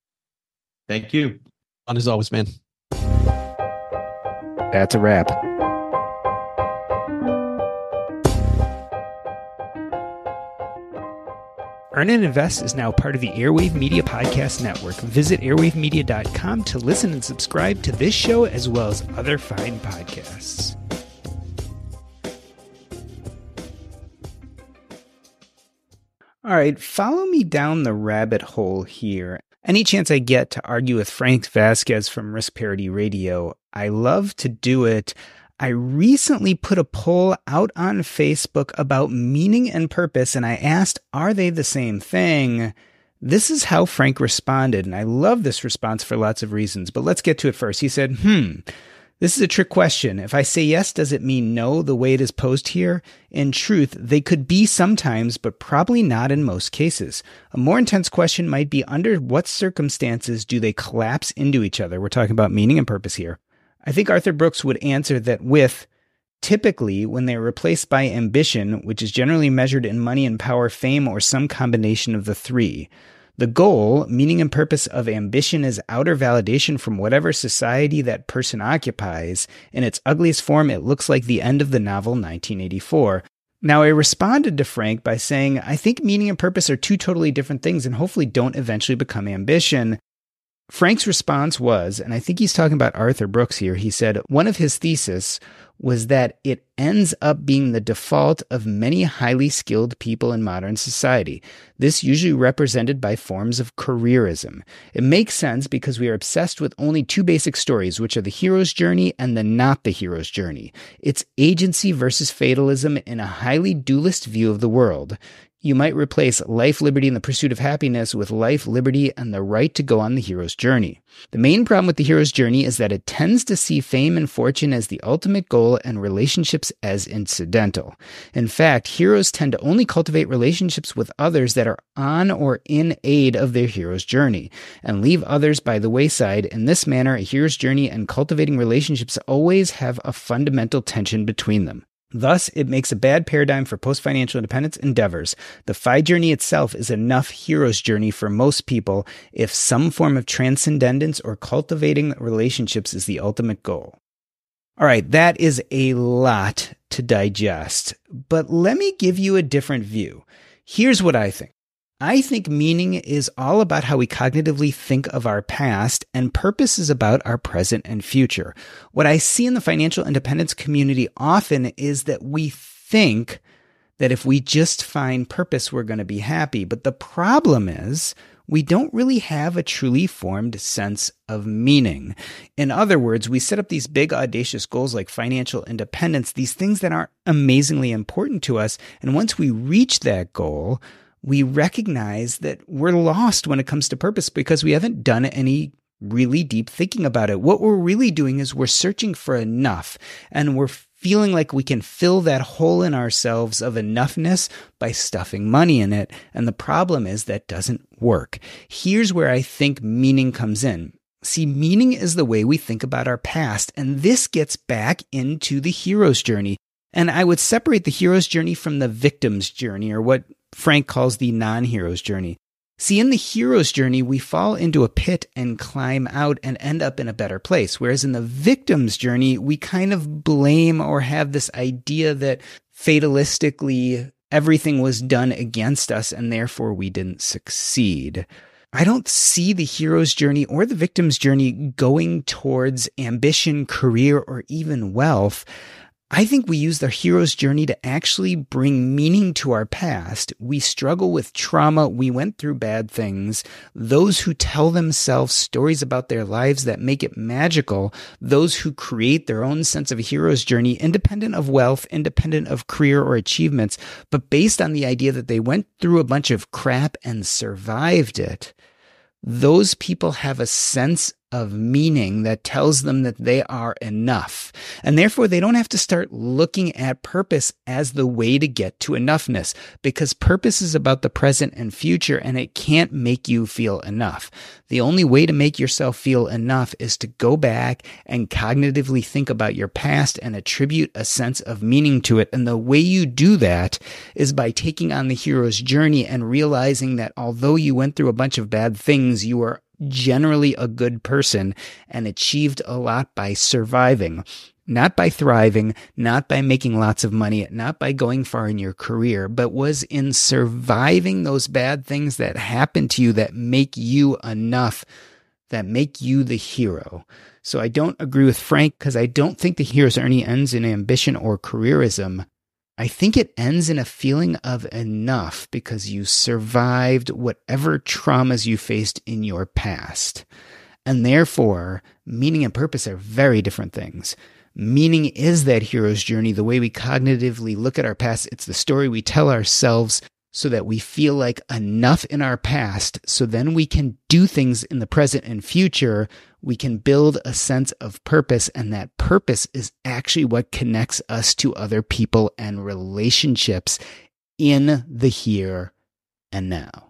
Thank you. On as always, man. That's a wrap. Earn and Invest is now part of the Airwave Media Podcast Network. Visit airwave media dot com to listen and subscribe to this show as well as other fine podcasts. All right, follow me down the rabbit hole here. Any chance I get to argue with Frank Vasquez from Risk Parity Radio, I love to do it. I recently put a poll out on Facebook about meaning and purpose, and I asked, are they the same thing? This is how Frank responded, and I love this response for lots of reasons, but let's get to it first. He said, hmm, this is a trick question. If I say yes, does it mean no the way it is posed here? In truth, they could be sometimes, but probably not in most cases. A more intense question might be, under what circumstances do they collapse into each other? We're talking about meaning and purpose here. I think Arthur Brooks would answer that with, typically when they are replaced by ambition, which is generally measured in money and power, fame, or some combination of the three. The goal, meaning and purpose of ambition is outer validation from whatever society that person occupies. In its ugliest form, it looks like the end of the novel nineteen eighty-four. Now, I responded to Frank by saying, I think meaning and purpose are two totally different things and hopefully don't eventually become ambition. Frank's response was, and I think he's talking about Arthur Brooks here, he said, one of his theses was that it ends up being the default of many highly skilled people in modern society. This usually represented by forms of careerism. It makes sense because we are obsessed with only two basic stories, which are the hero's journey and the not the hero's journey. It's agency versus fatalism in a highly dualist view of the world. You might replace life, liberty, and the pursuit of happiness with life, liberty, and the right to go on the hero's journey. The main problem with the hero's journey is that it tends to see fame and fortune as the ultimate goal and relationships as incidental. In fact, heroes tend to only cultivate relationships with others that are on or in aid of their hero's journey, and leave others by the wayside. In this manner, a hero's journey and cultivating relationships always have a fundamental tension between them. Thus, it makes a bad paradigm for post-financial independence endeavors. The F I journey itself is enough hero's journey for most people if some form of transcendence or cultivating relationships is the ultimate goal. All right, that is a lot to digest, but let me give you a different view. Here's what I think. I think meaning is all about how we cognitively think of our past, and purpose is about our present and future. What I see in the financial independence community often is that we think that if we just find purpose, we're going to be happy. But the problem is we don't really have a truly formed sense of meaning. In other words, we set up these big, audacious goals like financial independence, these things that aren't amazingly important to us. And once we reach that goal, we recognize that we're lost when it comes to purpose because we haven't done any really deep thinking about it. What we're really doing is we're searching for enough, and we're feeling like we can fill that hole in ourselves of enoughness by stuffing money in it. And the problem is that doesn't work. Here's where I think meaning comes in. See, meaning is the way we think about our past, and this gets back into the hero's journey. And I would separate the hero's journey from the victim's journey, or what Frank calls the non-hero's journey. See, in the hero's journey, we fall into a pit and climb out and end up in a better place. Whereas in the victim's journey, we kind of blame or have this idea that fatalistically everything was done against us and therefore we didn't succeed. I don't see the hero's journey or the victim's journey going towards ambition, career, or even wealth. I think we use the hero's journey to actually bring meaning to our past. We struggle with trauma. We went through bad things. Those who tell themselves stories about their lives that make it magical, those who create their own sense of a hero's journey, independent of wealth, independent of career or achievements, but based on the idea that they went through a bunch of crap and survived it. Those people have a sense of meaning that tells them that they are enough. And therefore, they don't have to start looking at purpose as the way to get to enoughness, because purpose is about the present and future, and it can't make you feel enough. The only way to make yourself feel enough is to go back and cognitively think about your past and attribute a sense of meaning to it. And the way you do that is by taking on the hero's journey and realizing that although you went through a bunch of bad things, you are generally a good person and achieved a lot by surviving, not by thriving, not by making lots of money, not by going far in your career, but was in surviving those bad things that happen to you that make you enough, that make you the hero. So I don't agree with Frank because I don't think the hero's journey ends in ambition or careerism. I think it ends in a feeling of enough because you survived whatever traumas you faced in your past. And therefore, meaning and purpose are very different things. Meaning is that hero's journey, the way we cognitively look at our past. It's the story we tell ourselves so that we feel like enough in our past, so then we can do things in the present and future. We can build a sense of purpose, and that purpose is actually what connects us to other people and relationships in the here and now.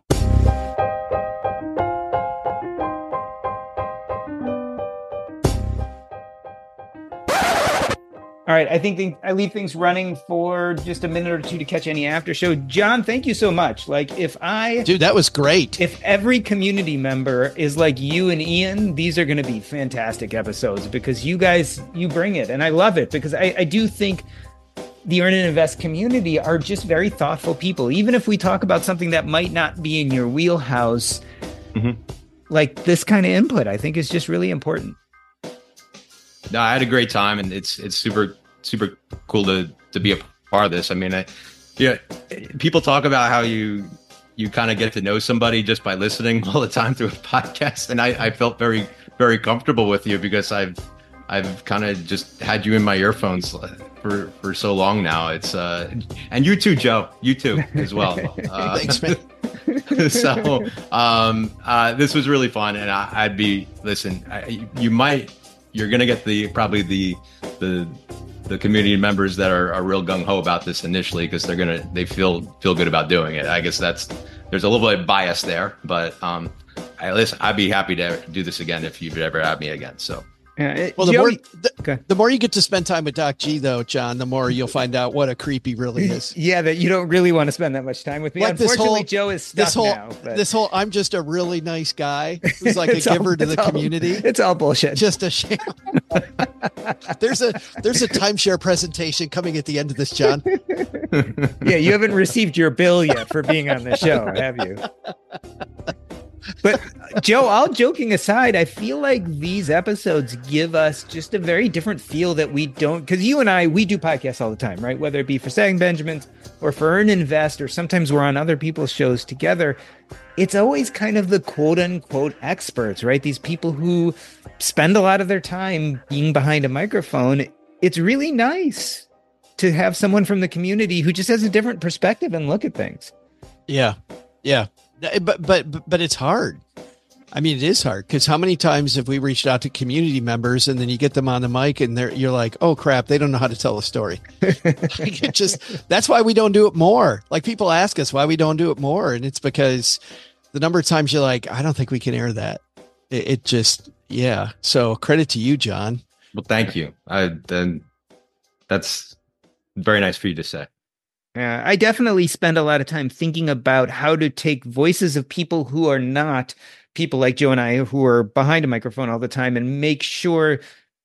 All right, I think the, I leave things running for just a minute or two to catch any after show. John, thank you so much. Like if I... Dude, that was great. If every community member is like you and Ian, these are going to be fantastic episodes because you guys, you bring it. And I love it because I, I do think the Earn and Invest community are just very thoughtful people. Even if we talk about something that might not be in your wheelhouse, mm-hmm. like this kind of input, I think is just really important. No, I had a great time, and it's it's super super cool to to be a part of this. I mean, I, yeah, people talk about how you you kind of get to know somebody just by listening all the time through a podcast, and I, I felt very very comfortable with you because I've I've kind of just had you in my earphones for for so long now. It's uh, and you too, Joe, you too as well. Uh, Thanks, man. so um, uh, this was really fun, and I, I'd be listen. I, you might. You're going to get the probably the the the community members that are, are real gung ho about this initially because they're gonna they feel feel good about doing it. I guess that's there's a little bit of bias there, but um, I listen. I'd be happy to do this again if you'd ever have me again. So. Uh, Well, the Joe, more the, okay. the more you get to spend time with Doc G, though, John, the more you'll find out what a creep he really is. Yeah, that you don't really want to spend that much time with me. Like this Unfortunately, whole- Joe is stuck This whole now. but- this whole I'm just a really nice guy who's like a It's all- giver to it's the all- community. It's all bullshit. Just a sham. there's a there's a timeshare presentation coming at the end of this, John. Yeah, you haven't received your bill yet for being on the show, have you? But Joe, all joking aside, I feel like these episodes give us just a very different feel that we don't, because you and I, we do podcasts all the time, right? Whether it be for Stacking Benjamins or for Earn Invest, or sometimes we're on other people's shows together. It's always kind of the quote unquote experts, right? These people who spend a lot of their time being behind a microphone. It's really nice to have someone from the community who just has a different perspective and look at things. Yeah, yeah, but but but it's hard. I mean, it is hard because how many times have we reached out to community members and then you get them on the mic and they're you're like, oh crap, they don't know how to tell a story. Like, it just that's why we don't do it more. Like people ask us why we don't do it more, and it's because the number of times you're like, I don't think we can air that. It, it just yeah. So credit to you, John. Well, thank you. I then that's very nice for you to say. Uh, I definitely spend a lot of time thinking about how to take voices of people who are not people like Joe and I, who are behind a microphone all the time, and make sure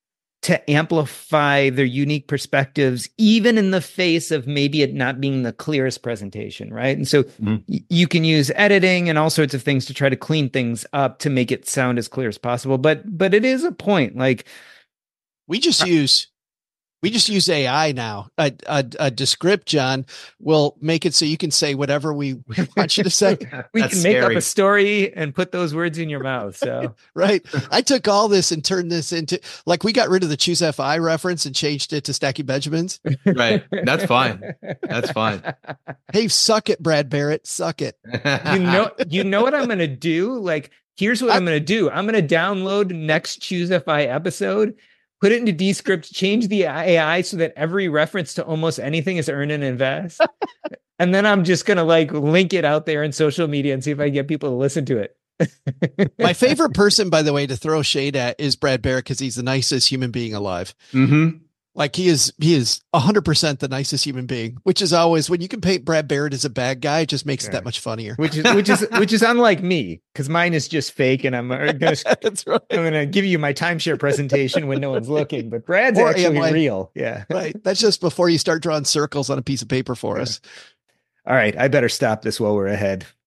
to amplify their unique perspectives, even in the face of maybe it not being the clearest presentation, right? And so mm-hmm. y- you can use editing and all sorts of things to try to clean things up to make it sound as clear as possible. But but it is a point. Like we just use we just use A I now. A, a, a Descript, John, will make it so you can say whatever we, we want you to say. We That's can make scary. up a story and put those words in your mouth. So right. I took all this and turned this into like we got rid of the Choose F I reference and changed it to Stacking Benjamins. Right. That's fine. That's fine. Hey, suck it, Brad Barrett. Suck it. you know, you know what I'm going to do? Like, here's what I, I'm going to do. I'm going to download next Choose F I episode, put it into Descript, change the A I so that every reference to almost anything is Earn and Invest. And then I'm just going to like link it out there in social media and see if I can get people to listen to it. My favorite person, by the way, to throw shade at is Brad Barrett because he's the nicest human being alive. Mm-hmm. Like he is, he is one hundred percent the nicest human being, which is always when you can paint Brad Barrett as a bad guy, it just makes yeah. it that much funnier. Which is which is which is unlike me because mine is just fake, and I'm gonna That's right. I'm gonna give you my timeshare presentation when no one's looking. But Brad's or actually I, real, yeah, right. That's just before you start drawing circles on a piece of paper for yeah. us. All right, I better stop this while we're ahead.